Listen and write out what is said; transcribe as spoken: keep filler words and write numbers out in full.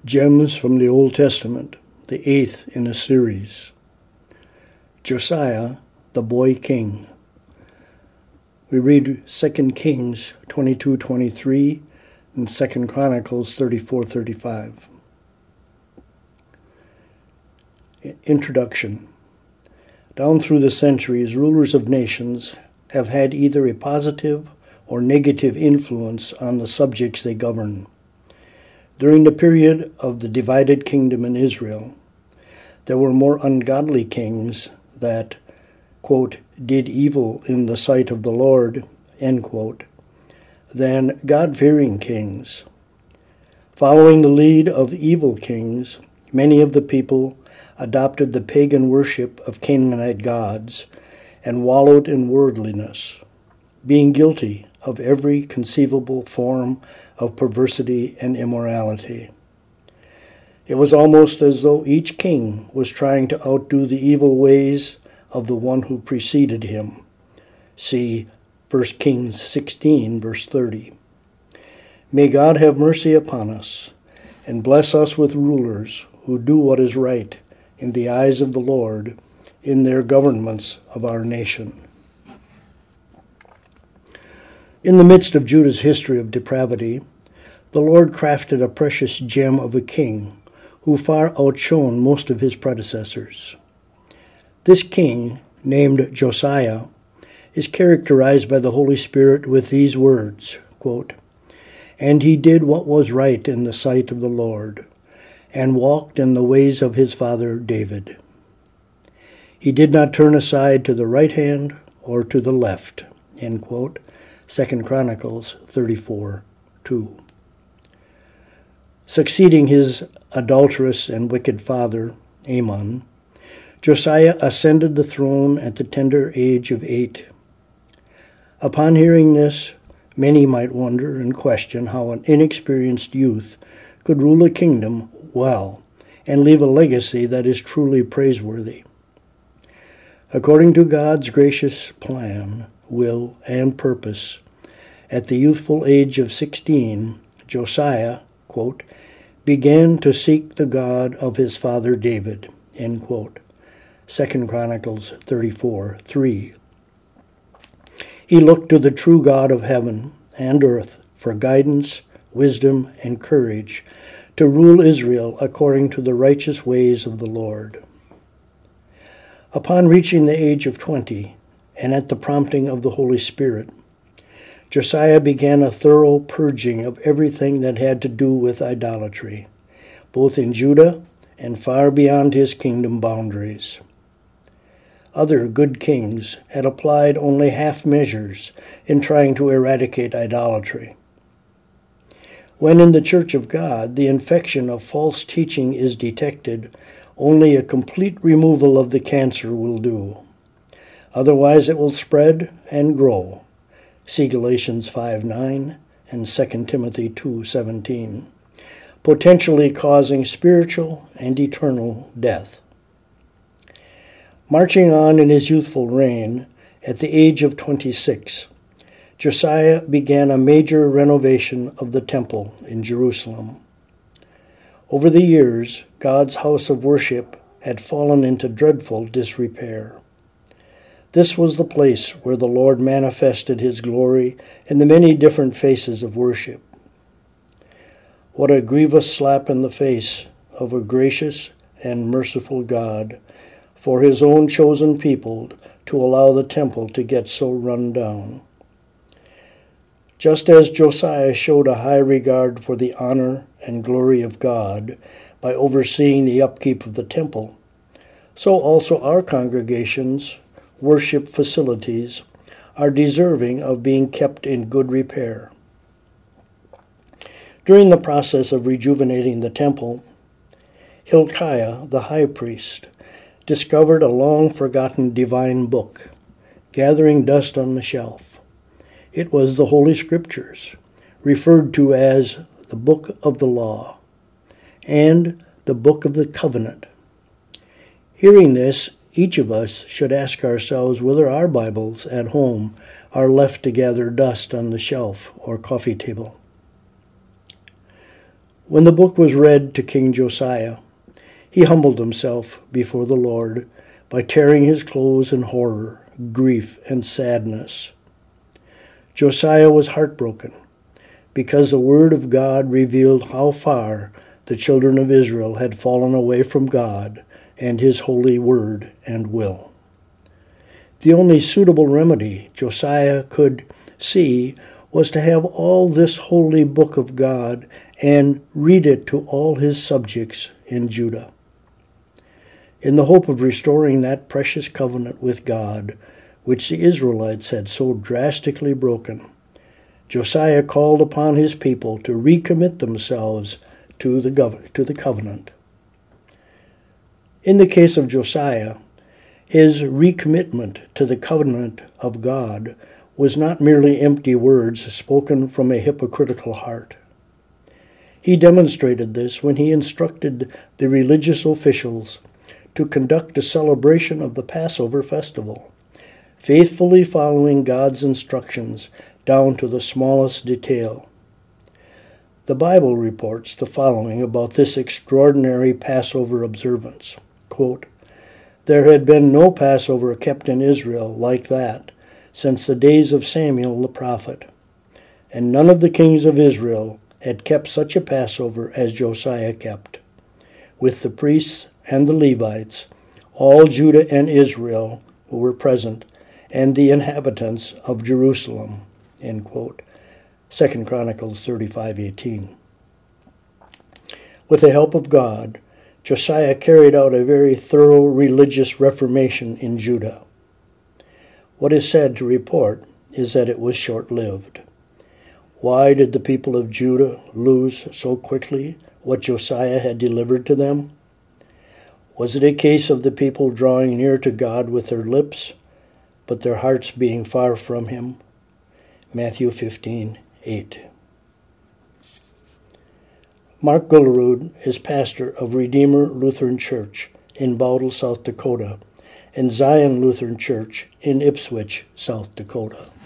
Gems from the Old Testament, the eighth in a series. Josiah, the Boy King. We read Second Kings twenty-two twenty-three and Second Chronicles thirty-four thirty-five. Introduction. Down through the centuries, rulers of nations have had either a positive or negative influence on the subjects they govern. During the period of the divided kingdom in Israel, there were more ungodly kings that, quote, did evil in the sight of the Lord, end quote, than God-fearing kings. Following the lead of evil kings, many of the people adopted the pagan worship of Canaanite gods and wallowed in worldliness, being guilty of every conceivable form of perversity and immorality. It was almost as though each king was trying to outdo the evil ways of the one who preceded him. See First Kings sixteen, verse thirty. May God have mercy upon us and bless us with rulers who do what is right in the eyes of the Lord in their governments of our nation. In the midst of Judah's history of depravity, the Lord crafted a precious gem of a king who far outshone most of his predecessors. This king, named Josiah, is characterized by the Holy Spirit with these words, quote, "And he did what was right in the sight of the Lord, and walked in the ways of his father David. He did not turn aside to the right hand or to the left," end quote, Second Chronicles thirty-four two. Succeeding his adulterous and wicked father, Amon, Josiah ascended the throne at the tender age of eight. Upon hearing this, many might wonder and question how an inexperienced youth could rule a kingdom well and leave a legacy that is truly praiseworthy. According to God's gracious plan, will, and purpose, at the youthful age of sixteen, Josiah, quote, began to seek the God of his father David, end quote, Second Chronicles thirty-four three. He looked to the true God of heaven and earth for guidance, wisdom, and courage to rule Israel according to the righteous ways of the Lord. Upon reaching the age of twenty, and at the prompting of the Holy Spirit, Josiah began a thorough purging of everything that had to do with idolatry, both in Judah and far beyond his kingdom boundaries. Other good kings had applied only half measures in trying to eradicate idolatry. When in the Church of God the infection of false teaching is detected, only a complete removal of the cancer will do. Otherwise it will spread and grow. See Galatians five nine and Second Timothy two seventeen, potentially causing spiritual and eternal death. Marching on in his youthful reign, at the age of twenty-six, Josiah began a major renovation of the temple in Jerusalem. Over the years, God's house of worship had fallen into dreadful disrepair. This was the place where the Lord manifested his glory in the many different faces of worship. What a grievous slap in the face of a gracious and merciful God for his own chosen people to allow the temple to get so run down. Just as Josiah showed a high regard for the honor and glory of God by overseeing the upkeep of the temple, so also our congregations, worship facilities, are deserving of being kept in good repair. During the process of rejuvenating the temple, Hilkiah, the high priest, discovered a long-forgotten divine book, gathering dust on the shelf. It was the Holy Scriptures, referred to as the Book of the Law, and the Book of the Covenant. Hearing this, each of us should ask ourselves whether our Bibles at home are left to gather dust on the shelf or coffee table. When the book was read to King Josiah, he humbled himself before the Lord by tearing his clothes in horror, grief, and sadness. Josiah was heartbroken because the word of God revealed how far the children of Israel had fallen away from God and his holy word and will. The only suitable remedy Josiah could see was to have all this holy book of God and read it to all his subjects in Judah. In the hope of restoring that precious covenant with God, which the Israelites had so drastically broken, Josiah called upon his people to recommit themselves to the, gov- to the covenant. In the case of Josiah, his recommitment to the covenant of God was not merely empty words spoken from a hypocritical heart. He demonstrated this when he instructed the religious officials to conduct a celebration of the Passover festival, faithfully following God's instructions down to the smallest detail. The Bible reports the following about this extraordinary Passover observance. Quote, "There had been no Passover kept in Israel like that since the days of Samuel the prophet, and none of the kings of Israel had kept such a Passover as Josiah kept, with the priests and the Levites, all Judah and Israel who were present, and the inhabitants of Jerusalem." End quote. Second Chronicles thirty-five eighteen. With the help of God, Josiah carried out a very thorough religious reformation in Judah. What is sad to report is that it was short-lived. Why did the people of Judah lose so quickly what Josiah had delivered to them? Was it a case of the people drawing near to God with their lips, but their hearts being far from him? Matthew fifteen eight. Mark Gullerud is pastor of Redeemer Lutheran Church in Bowdle, South Dakota, and Zion Lutheran Church in Ipswich, South Dakota.